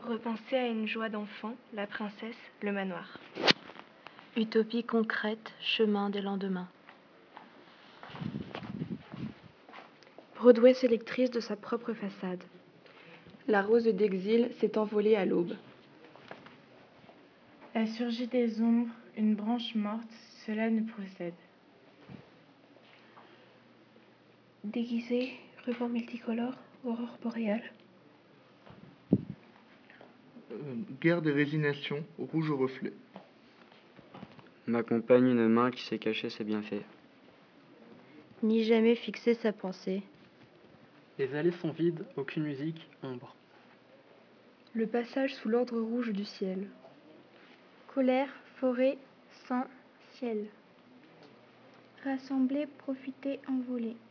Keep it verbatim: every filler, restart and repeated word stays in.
Repenser à une joie d'enfant, la princesse, le manoir. Utopie concrète, chemin des lendemains. Broadway sélectrice de sa propre façade. La rose d'exil s'est envolée à l'aube. La surgit des ombres, une branche morte, cela nous procède. Déguisé, ruban multicolore, aurore boréale. Euh, guerre des résignations, rouge au reflet. M'accompagne une main qui sait cacher ses bienfaits. Ni jamais fixer sa pensée. Les allées sont vides, aucune musique, ombre. Le passage sous l'ordre rouge du ciel. Colère, forêt, sang, ciel. Rassembler, profiter, envoler.